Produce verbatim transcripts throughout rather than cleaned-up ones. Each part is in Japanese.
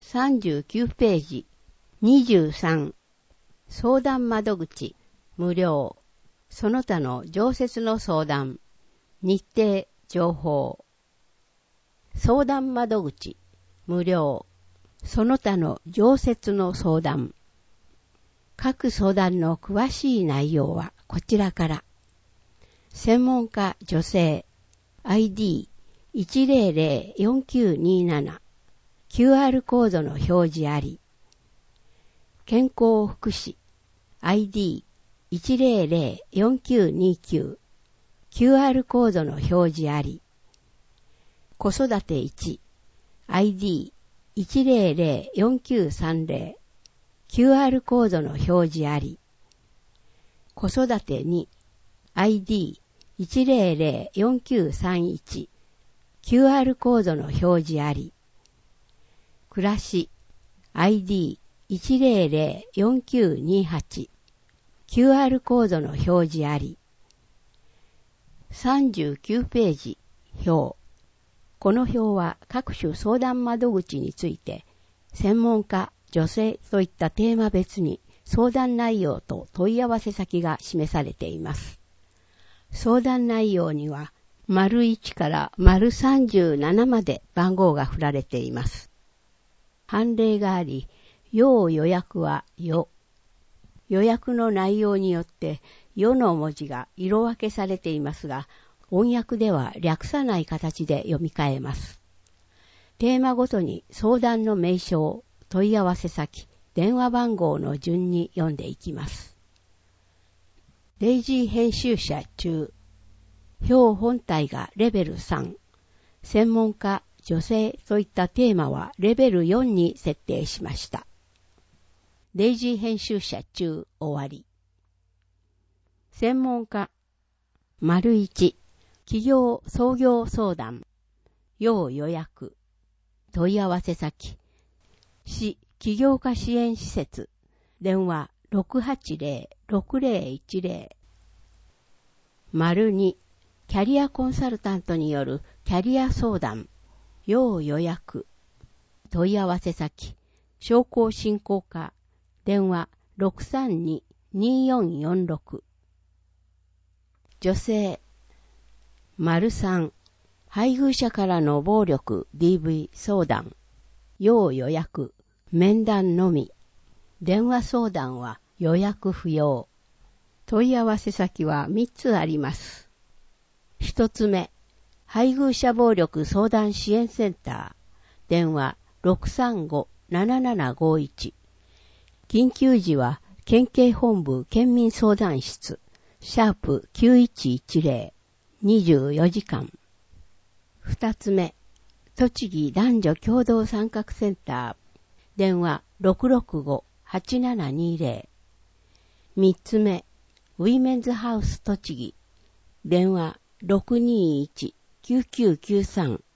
さんじゅうきゅうページ。にじゅうさん。相談窓口。無料。その他の常設の相談。日程、情報。相談窓口。無料。その他の常設の相談。各相談の詳しい内容はこちらから。専門家女性 アイディーいちゼロゼロよんきゅうになな キューアール コードの表示あり。健康福祉 アイディーいちゼロゼロよんきゅうにきゅう キューアール コードの表示あり。子育ていち アイディーいちゼロゼロよんきゅうさんゼロ キューアール コードの表示あり。子育てに アイディーいちゼロゼロよんきゅうさんいち キューアール コードの表示あり。暮らし アイディーいちゼロゼロよんきゅうにはち キューアール コードの表示あり。さんじゅうきゅうページ表。この表は各種相談窓口について専門家、女性といったテーマ別に相談内容と問い合わせ先が示されています。相談内容には丸いちから丸さんじゅうななまで番号が振られています。判例があり、要予約は予。予約の内容によって予の文字が色分けされていますが、音訳では略さない形で読み替えます。テーマごとに相談の名称、問い合わせ先、電話番号の順に読んでいきます。デイジー編集者中。表本体がレベルさん。専門家、女性といったテーマはレベルよんに設定しました。デイジー編集者中終わり。専門家。丸いち。企業創業相談。要予約。問い合わせ先。市起業家支援施設。電話ろくはちゼロ ろくゼロいちゼロ。丸に。キャリアコンサルタントによるキャリア相談。要予約。問い合わせ先。商工振興課。電話ろくさんに によんよんろく。女性。丸さん。配偶者からの暴力 ディーブイ 相談。要予約。面談のみ。電話相談は予約不要。問い合わせ先はみっつあります。一つ目。配偶者暴力相談支援センター。電話ろくさんご ななななごいち。緊急時は県警本部県民相談室。シャープきゅういちいちゼロ。にじゅうよじかん。二つ目。栃木男女共同参画センター。電話ろくろくご はちななにゼロ。三つ目。ウィメンズハウス栃木。電話ろくにいち きゅうきゅうきゅうさん。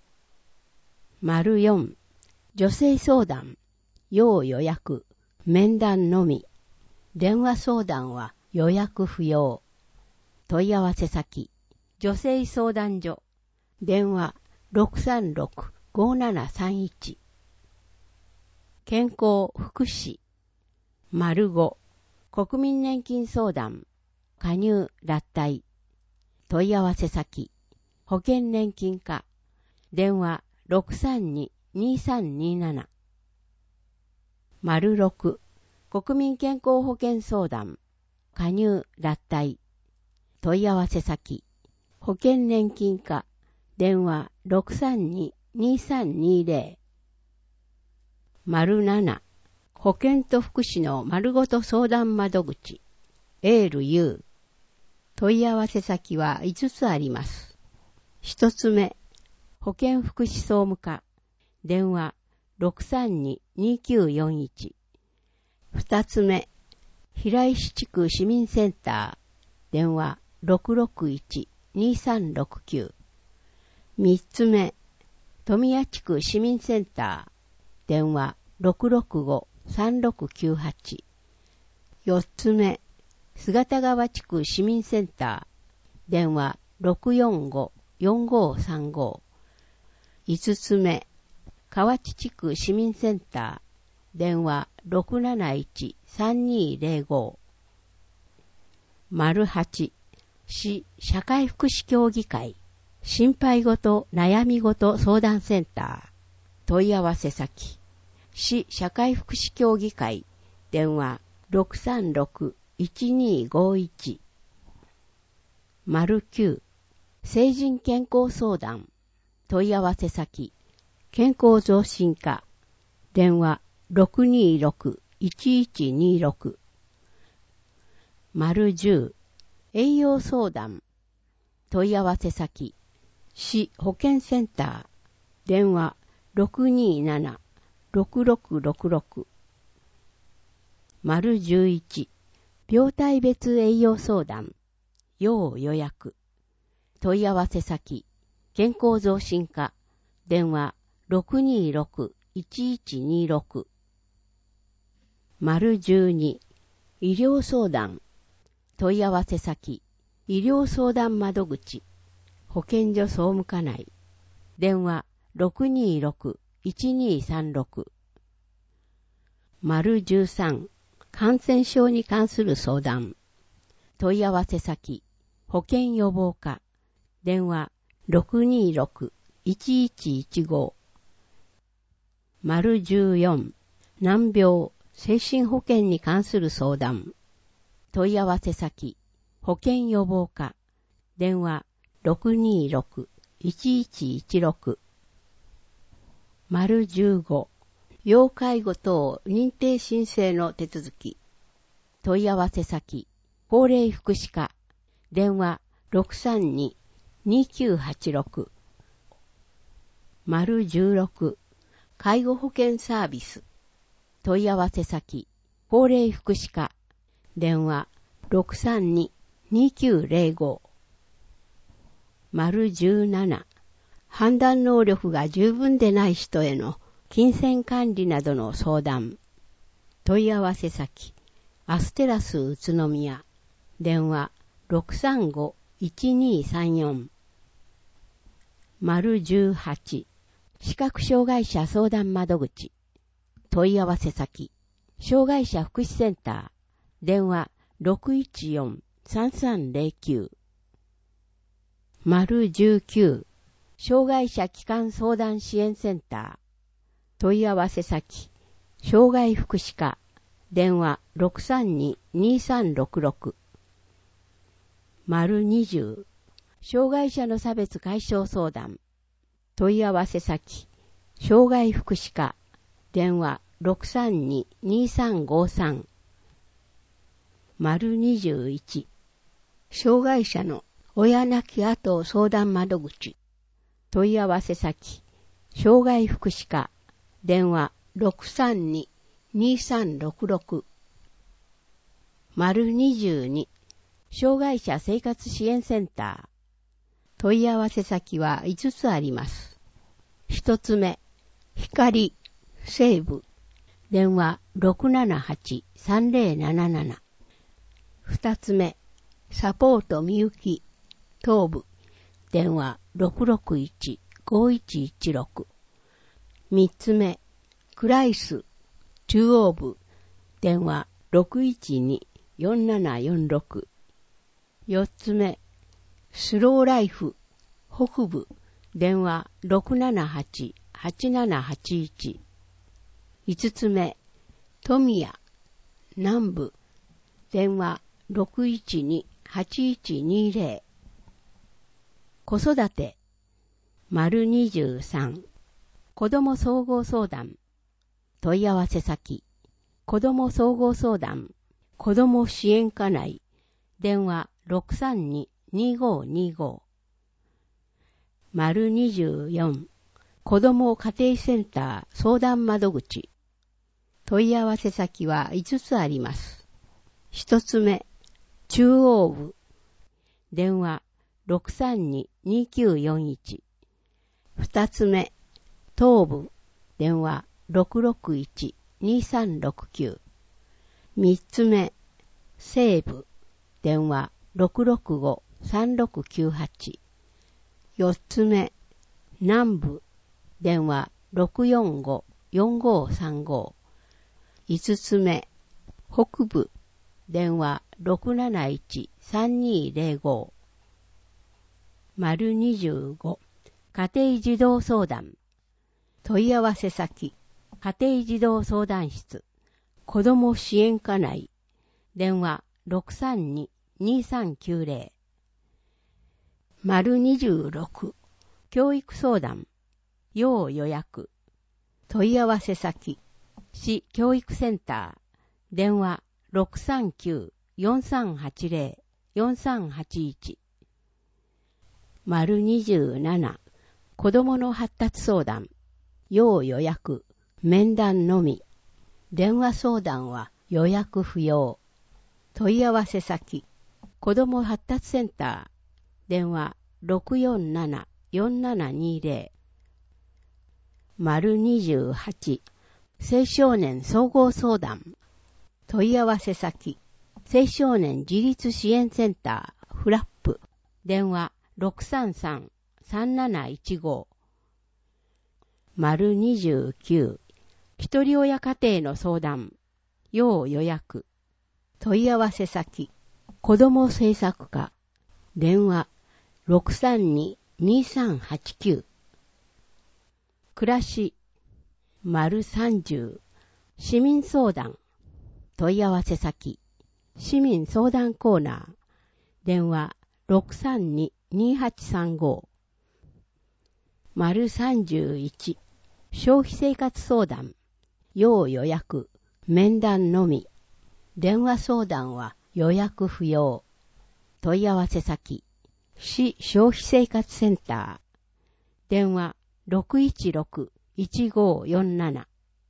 丸よん。女性相談。要予約。面談のみ。電話相談は予約不要。問い合わせ先。女性相談所。電話ろくさんろく ごななさんいち。健康福祉。丸ご。国民年金相談。加入脱退。問い合わせ先。保険年金課。電話ろくさんに にさんになな。丸ろく。国民健康保険相談。加入脱退。問い合わせ先。保険年金課。電話ろくさんに にさんにゼロ。丸なな。保健と福祉の丸ごと相談窓口。エールユー。問い合わせ先はいつつあります。一つ目。保健福祉総務課。電話ろくさんに にきゅうよんいち。二つ目。平石地区市民センター。電話ろくろくいち にさんろくきゅう。三つ目。富谷地区市民センター。電話ろくろくご さんろくきゅうはち。四つ目。姿川地区市民センター。電話ろくよんご よんごさんご。五つ目。 河内地区市民センター、電話 ろくなないち さんにーぜろご。丸はち、市社会福祉協議会、心配ごと悩みごと相談センター、問い合わせ先、市社会福祉協議会、電話 ろくさんろく いちにーごいち。丸きゅう、成人健康相談、問い合わせ先、健康増進課、電話 ろくにーろく いちいちにーろく。丸じゅう、栄養相談、問い合わせ先、市保健センター、電話 ろくにーなな ろくろくろくろく。丸じゅういち、病態別栄養相談、要予約、問い合わせ先、健康増進課、電話 ろくにーろく いちいちにーろく。丸じゅうに、医療相談、問い合わせ先、医療相談窓口、保健所総務課内、電話 ろくにーろく いちにーさんろく。丸じゅうさん、感染症に関する相談、問い合わせ先、保健予防課、電話 ろくにーろく いちいちいちご。丸じゅうよん、難病、精神保健に関する相談、問い合わせ先、保健予防課、電話 ろくにーろく いちいちいちろく。丸じゅうご、要介護等認定申請の手続き、問い合わせ先、高齢福祉課、電話 ろくさんに にきゅうはちろく。丸じゅうろく、介護保険サービス、問い合わせ先、高齢福祉課、電話 ろくさんに にきゅうぜろご。丸じゅうなな、判断能力が十分でない人への金銭管理などの相談、問い合わせ先、アステラス宇都宮、電話 ろくさんご いちにーさんよん。丸じゅうはち、視覚障害者相談窓口、問い合わせ先、障害者福祉センター、電話 ろくいちよん さんさんぜろきゅう。丸じゅうきゅう、障害者基幹相談支援センター、問い合わせ先、障害福祉課、電話 ろくさんに にさんろくろく。丸にじゅう、障害者の差別解消相談、問い合わせ先、障害福祉課、電話 ろくさんに にさんごさん。丸にじゅういち、障害者の親亡き後相談窓口、問い合わせ先、障害福祉課、電話 ろくさんに にさんろくろく。丸にじゅうに、障害者生活支援センター、問い合わせ先はいつつあります。一つ目、光、西部、電話 ろくななはち さんぜろなななな。二つ目、サポートみゆき、東部、電話 ろくろくいち ごいちいちろく。三つ目、クライス、中央部、電話 ろくいちに よんななよんろく。四つ目、スローライフ、北部、電話 ろくななはち はちななはちいち。五つ目、富谷、南部、電話 ろくいちに はちいちにぜろ。子育て、丸にじゅうさん、子ども総合相談、問い合わせ先、子ども総合相談、子ども支援課内、電話 ろくさんに にごにご。丸にじゅうよん、子ども家庭センター相談窓口、問い合わせ先はいつつあります。一つ目、中央部、電話 ろくさんに にきゅうよんいち。二つ目、東部、電話 ろくろくいち にさんろくきゅう。三つ目、西部、電話 ろくろくご さんろくきゅうはち。四つ目、南部、電話ろくよんご よんごさんご。いつつめ、北部、電話ろくなないち さんにゼロご。丸にじゅうご、家庭児童相談。問い合わせ先、家庭児童相談室、子ども支援課内、電話ろくさんに にさんきゅうゼロ。丸にじゅうろく、教育相談、要予約。問い合わせ先、市教育センター、電話ろくさんきゅう よんさんはちゼロ よんさんはちいち。丸にじゅうなな、子どもの発達相談、要予約、面談のみ。電話相談は予約不要。問い合わせ先、子ども発達センター、電話ろくよんなな よんななにゼロ。丸にじゅうはち、青少年総合相談。問い合わせ先、青少年自立支援センター、フラップ、電話ろくさんさん さんなないちご。丸にじゅうきゅう、一人親家庭の相談、要予約。問い合わせ先、子ども政策課、電話ろくさんに にさんはちきゅう。暮らし、丸さんじゅう、市民相談。問い合わせ先、市民相談コーナー、電話ろくさんに にはちさんご。丸さんじゅういち、消費生活相談、要予約、面談のみ。電話相談は予約不要。問い合わせ先、市消費生活センター、電話ろくいちろく いちごよんなな。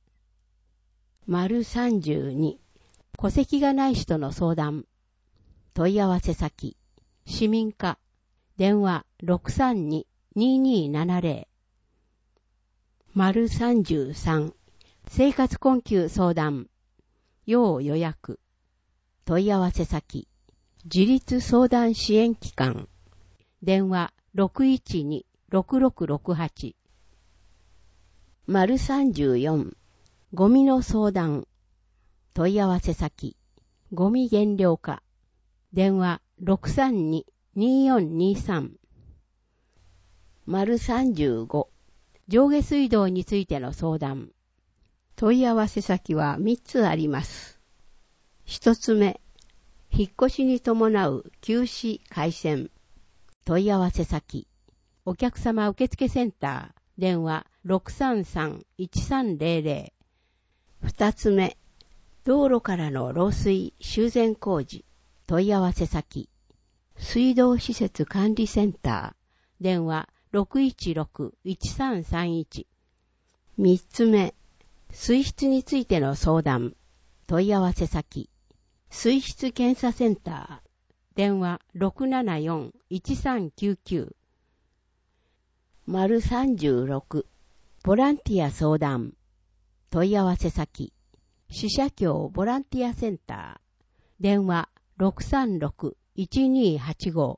丸さんじゅうに、戸籍がない人の相談。問い合わせ先、市民課、電話ろくさんに ににななゼロ。丸さんじゅうさん、生活困窮相談。要予約。問い合わせ先、自立相談支援機関。電話ろくいちに ろくろくろくはち。丸さんじゅうよん、ゴミの相談。問い合わせ先、ゴミ減量課。電話ろくさんに によんにさん。丸さんじゅうご、上下水道についての相談。問い合わせ先はみっつあります。一つ目、引っ越しに伴う休止回線。問い合わせ先、お客様受付センター、電話ろくさんさん いちさんゼロゼロ。二つ目、道路からの漏水修繕工事。問い合わせ先、水道施設管理センター、電話ろくいちろく いちさんさんいち。三つ目、水質についての相談。問い合わせ先、水質検査センター、電話ろくななよん いちさんきゅうきゅう。丸さんじゅうろく、ボランティア相談。問い合わせ先、四社協ボランティアセンター、電話ろくさんろく いちにはちご。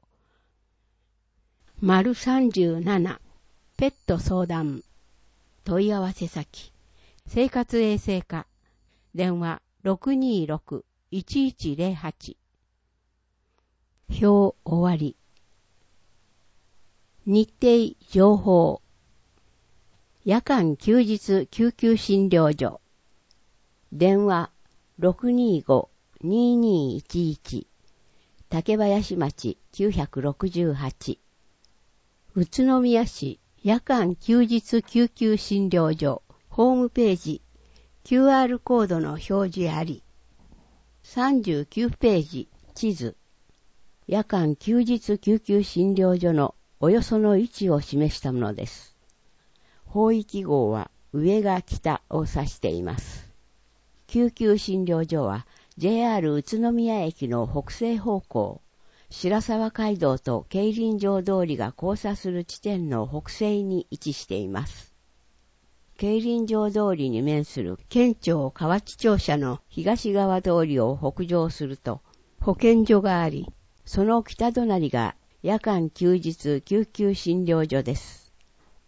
丸さんじゅうなな、ペット相談。問い合わせ先、生活衛生課、電話ろくにろく いちいちゼロはち。表終わり。日程情報。夜間休日救急診療所。電話ろくにご ににいちいち。竹林町きゅうろくはち。宇都宮市夜間休日救急診療所ホームページ キューアール コードの表示あり。さんじゅうきゅうページ地図。夜間休日救急診療所のおよその位置を示したものです。方位記号は上が北を指しています。救急診療所は ジェイアール 宇都宮駅の北西方向、白沢街道と競輪場通りが交差する地点の北西に位置しています。競輪場通りに面する県庁河内庁舎の東側通りを北上すると保健所があり、その北隣が夜間休日救急診療所です。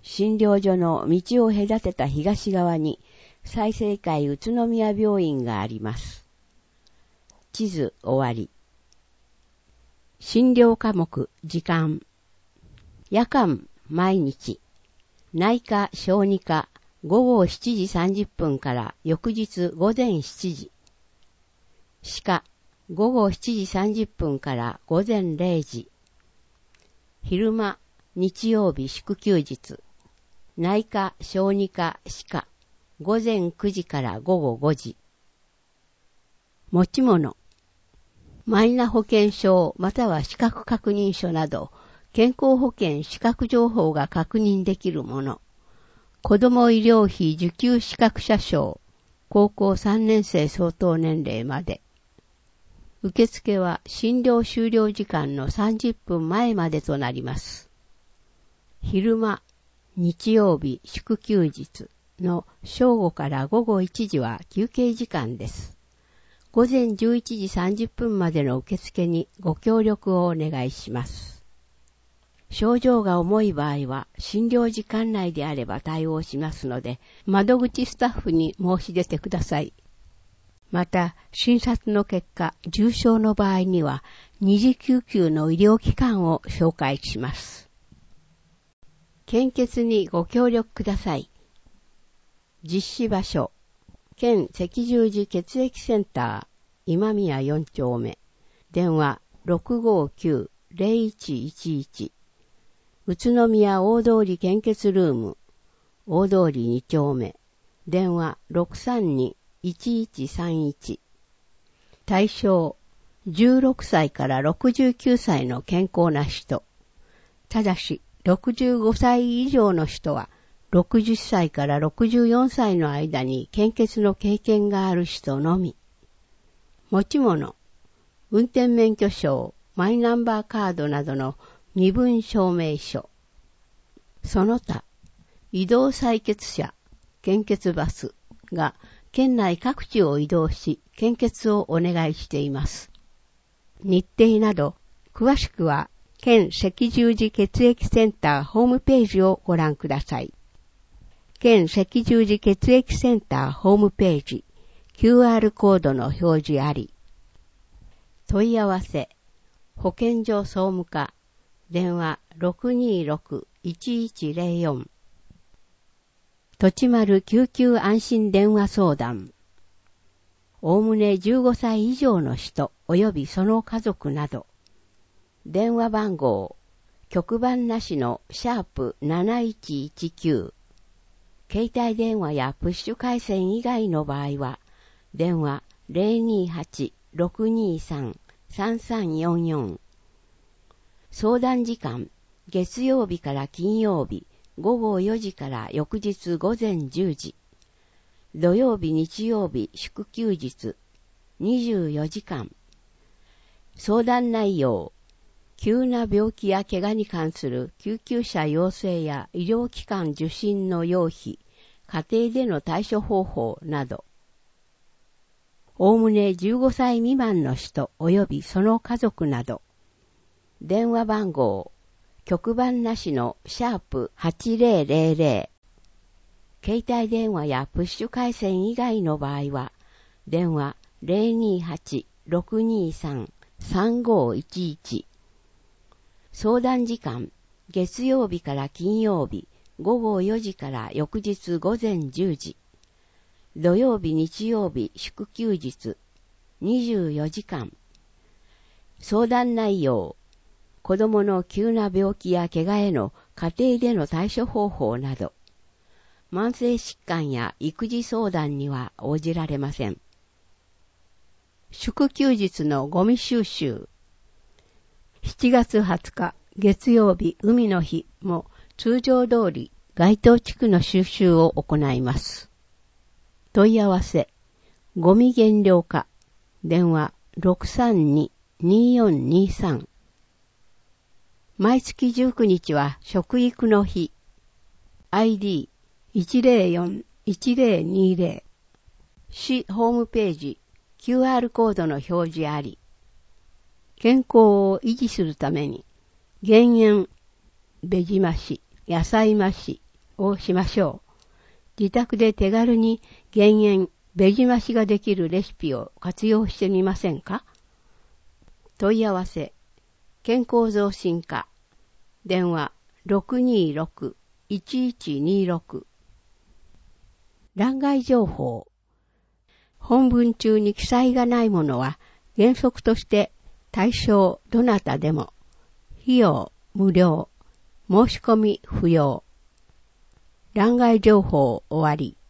診療所の道を隔てた東側に済生会宇都宮病院があります。地図終わり。診療科目時間。夜間毎日。内科小児科午後しちじさんじゅっぷんから翌日午前しちじ。歯科午後しちじさんじゅっぷんから午前れいじ。昼間日曜日祝休日。内科小児科歯科午前くじから午後ごじ。持ち物。マイナ保険証または資格確認書など健康保険資格情報が確認できるもの。子ども医療費受給資格者証。高校さんねん生相当年齢まで。受付は診療終了時間のさんじゅっぷんまえまでとなります。昼間、日曜日祝休日の正午から午後いちじは休憩時間です。午前じゅういちじさんじゅっぷんまでの受付にご協力をお願いします。症状が重い場合は診療時間内であれば対応しますので、窓口スタッフに申し出てください。また、診察の結果、重症の場合には二次救急の医療機関を紹介します。献血にご協力ください。実施場所。県赤十字血液センター今宮よん丁目電話 ろくごきゅう ゼロいちいちいち 宇都宮大通り献血ルーム大通りに丁目電話 ろくさんに いちいちさんいち 対象じゅうろくさいからろくじゅうきゅうさいの健康な人。ただしろくじゅうごさい以上の人はろくじゅっさいからろくじゅうよんさいの間に献血の経験がある人のみ。持ち物、運転免許証、マイナンバーカードなどの身分証明書。その他、移動採血車、献血バスが県内各地を移動し、献血をお願いしています。日程など、詳しくは県赤十字血液センターホームページをご覧ください。県赤十字血液センターホームページ キューアール コードの表示あり。問い合わせ保健所総務課電話 ろくにろく いちいちゼロよん とちまる救急安心電話相談。おおむねじゅうごさい以上の人及びその家族など。電話番号局番なしのシャープなないちいちきゅう。携帯電話やプッシュ回線以外の場合は、電話 ゼロにはち ろくにさん さんさんよんよん。相談時間、月曜日から金曜日、ごごよじから翌日午前じゅうじ。土曜日、日曜日、祝休日、にじゅうよじかん。相談内容、急な病気や怪我に関する救急車要請や医療機関受診の要費、家庭での対処方法など。おおむねじゅうごさい未満の人及びその家族など。電話番号、局番なしのシャープはちぜろぜろぜろ。携帯電話やプッシュ回線以外の場合は、電話 ゼロにはち ろくにさん さんごいちいち。相談時間、月曜日から金曜日、ごごよじから翌日午前じゅうじ。土曜日、日曜日、祝休日、にじゅうよじかん。相談内容、子供の急な病気や怪我への家庭での対処方法など。慢性疾患や育児相談には応じられません。祝休日のゴミ収集。しちがつはつか月曜日海の日も通常通り該当地区の収集を行います。問い合わせゴミ減量課電話 ろくさんに によんにさん。毎月じゅうくにちは食育の日。アイディーいちぜろよん いちぜろにぜろ。市ホームページ キューアール コードの表示あり。健康を維持するために減塩、ベジ増し、野菜増し、 をしましょう。自宅で手軽に減塩、ベジ増しができるレシピを活用してみませんか？問い合わせ、健康増進課、電話 ろくにーろく いちいちにーろく。欄外情報。本文中に記載がないものは原則として対象どなたでも、費用無料、申し込み不要。欄外情報終わり。